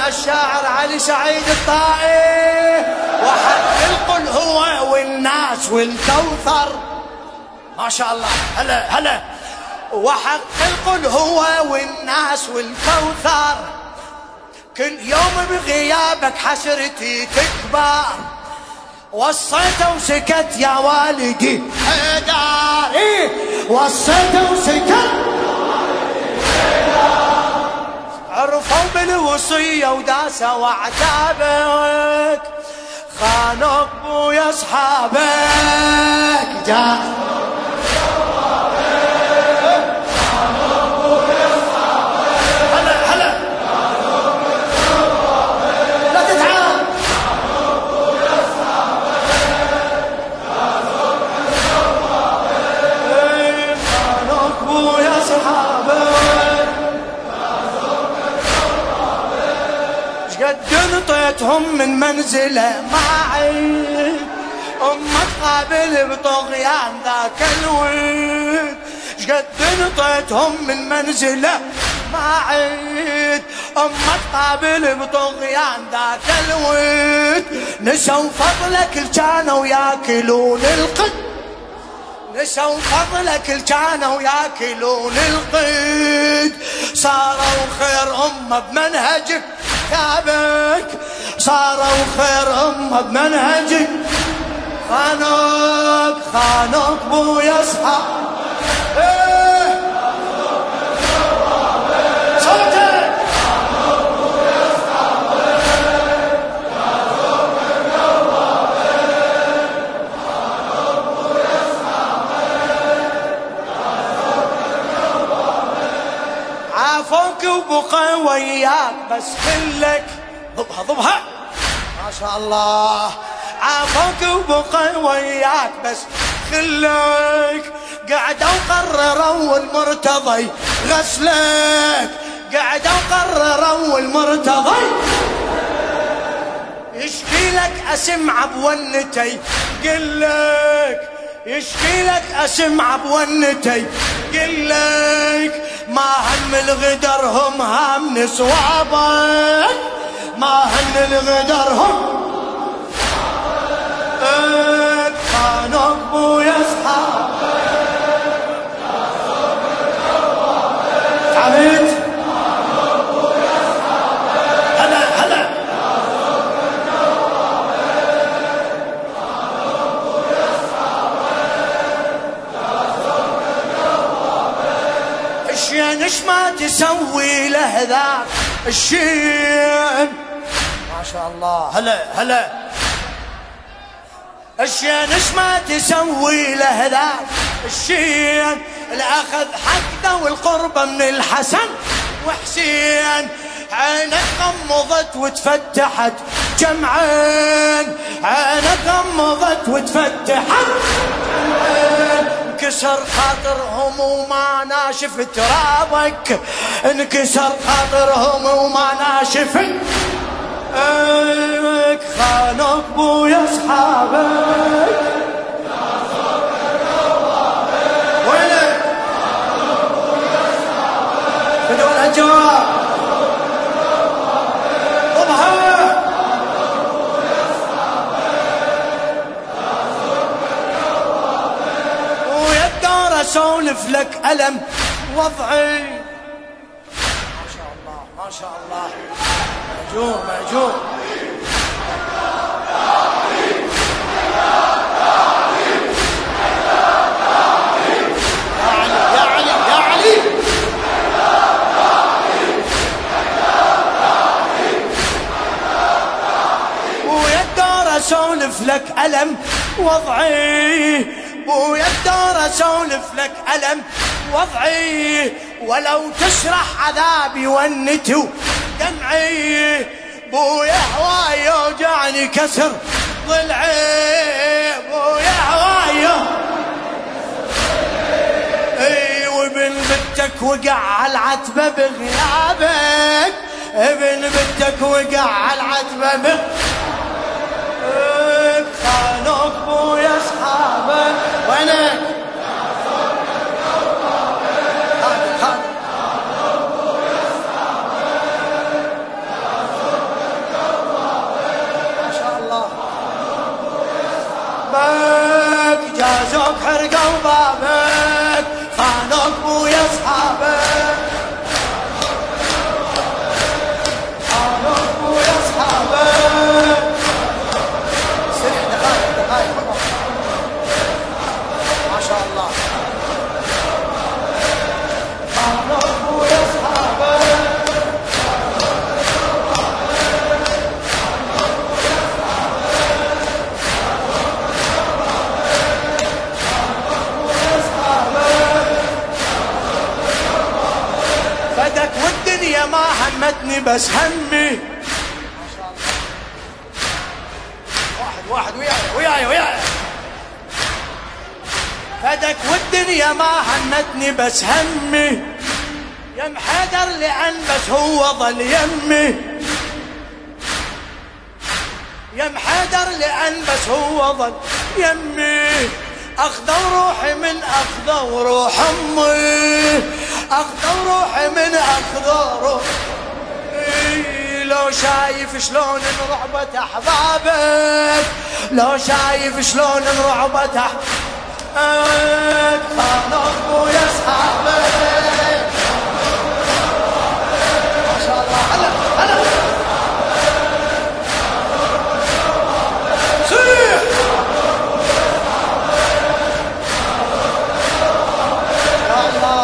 الشاعر علي سعيد الطائي. وحق القل هو والناس والكوثر. ما شاء الله. هلا هلا. وحق القل هو والناس والكوثر. كل يوم بغيابك حسرتي تكبر. وصيته وسكت يا والدي حيدر. وصيته وسكت. عرفوا بالوصية وداسوا وعتابك. خانوا ابويا اصحابك. نطيتهم من منزله معي. امك قابل بطغيان ذاك الود. شقد نطيتهم من منزله معي. امك قابل بطغيان ذاك الود. نسوا فضلك كانوا ياكلون القد. نسوا فضلك كانوا ياكلون القد. صاروا خير امه بمنهجك ثابك. صاروا خير امه بمنهجك. خانوك بويا اصحاب. صوتك. عافوك وبقى وياك بس خلك. ضبها ضبها. ما شاء الله. عافوك وبقى وياك بس خلك. قعدوا قرروا المرتضي غسلك. قعدوا قرروا المرتضي. يشكي لك اسمع بونتي قلك. يشكي لك اسمع بونتي قلك. ما هم الغدر هم هم نسوابك. ما هم الغدر هم. خانوك بويا اصحابك. عبيد. هلا هلا. الشين ايش ما تسوي له ذاك الشين. ما شاء الله. هلا هلا. الشين ايش ما تسوي له ذاك الشين. الاخذ حقه والقربة من الحسن وحسين. عينك غمضت وتفتحت جمعين. عينك غمضت وتفتحت جمعين. انكسر خاطرهم وما ناشف ترابك. انكسر خاطرهم وما ناشف. خانوك بويا اصحابك. وينك؟ بدون الجواب. ضبها. ويا الدار اسولف لك الم وضعي. ما شاء الله ما شاء الله. مأجور مأجور. يا علي يا علي. ويا الدار اسولف لك ألم وضعي. ويا الدار اسولف لك ألم وضعي. ولو تشرح عذابي ونتي دمعي. بويا هواي يوجعني كسر ضلعي. بويا هواي. اي وابن بنتك وقع على العتبة بغيابك. ابن بنتك وقع على العتبة بغيابك. خانوك بويا اصحابك. وينك؟ حنتني بس همي. ما شاء الله. واحد وياي فدك والدنيا ما هنتني بس همي. يم حيدر لأن بس هو ظل يمي. يم حيدر لأن بس هو ظل يمي. أخذوا روحي من أخذوا روح أمي. أخذوا روحي من أخذوا روح. لو شايف شلون انرعبت أحبابك. لو شايف شلون انرعبت أحبابك. خانوا يا أصحابك. ما شاء الله. هلا صيح. يا الله.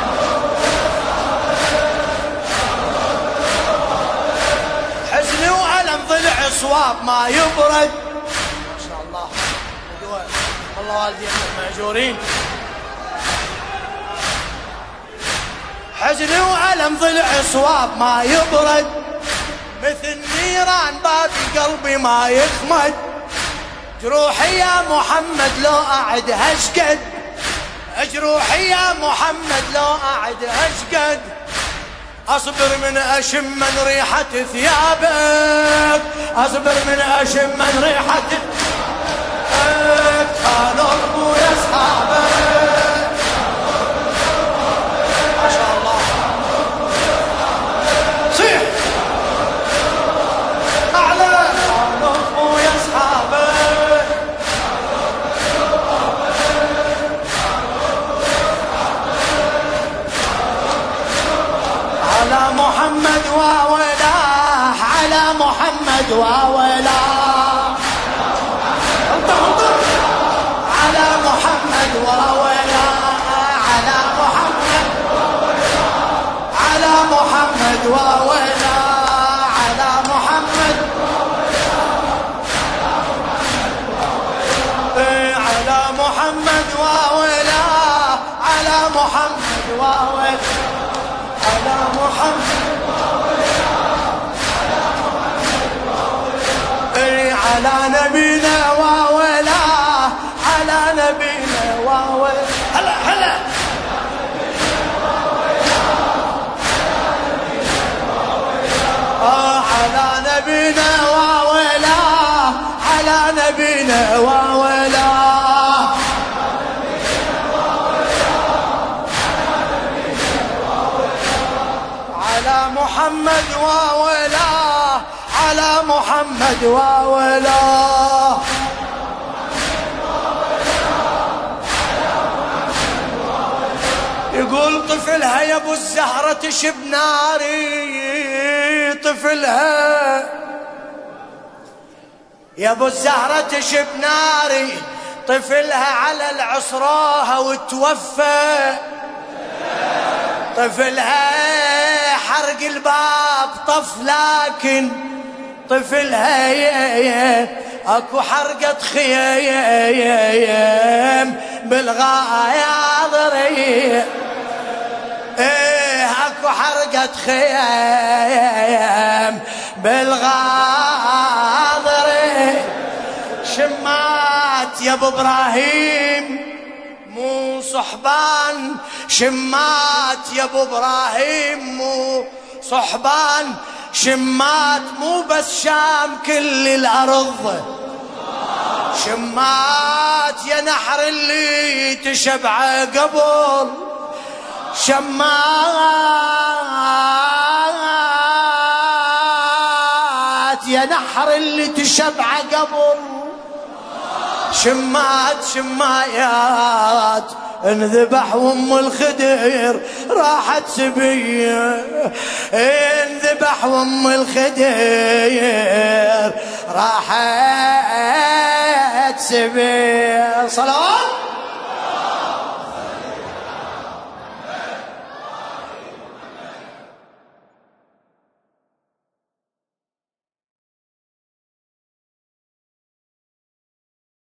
حزني وألم ضلع صواب ما يبرد. ما شاء الله. والله والدينا مأجورين. حزني وألم ضلع صواب ما يبرد. مثل نيران بابي قلبي ما يخمد. جروحي يا محمد لو أعدها اشقد. جروحي يا محمد لو أعدها اشقد. أصبر من أشم من ريحة ثيابك. أصبر من أشم من ريحة ثيابك. خانوا أبويا أصحابك. ما شاء الله. صيح أعلى. خانوا أبويا أصحابك. على محمد وولاه. على محمد وولاه. على محمد وولاه. على محمد. على محمد وولاه. على محمد. على محمد وولاه. على محمد وولاه. على محمد. على نبينا وولاه. على نبينا وولاه. هلا على نبينا وولاه. على نبينا وولاه. على محمد وولاه. على محمد وولاه. يقول طفلها يا ابو الزهرة تشب ناري. طفلها يا ابو الزهرة تشب ناري. طفلها على العصراها وتوفى. طفلها حرق الباب طف لكن طفلها اكو حرقة خيام بالغاضري. اكو حرقة خيام بالغاضري. شمات يا ابو ابراهيم مو صحبان. شمات يا ابو ابراهيم مو صحبان. شمات مو بس شام كل الارض. شمات يا نحر اللي تشبع قبل. شمات يا نحر اللي تشبع قبل. شمات شمايات انذبح وام الخدير راحت سبيه. انذبح وام الخدير راحت سبيه. صلوات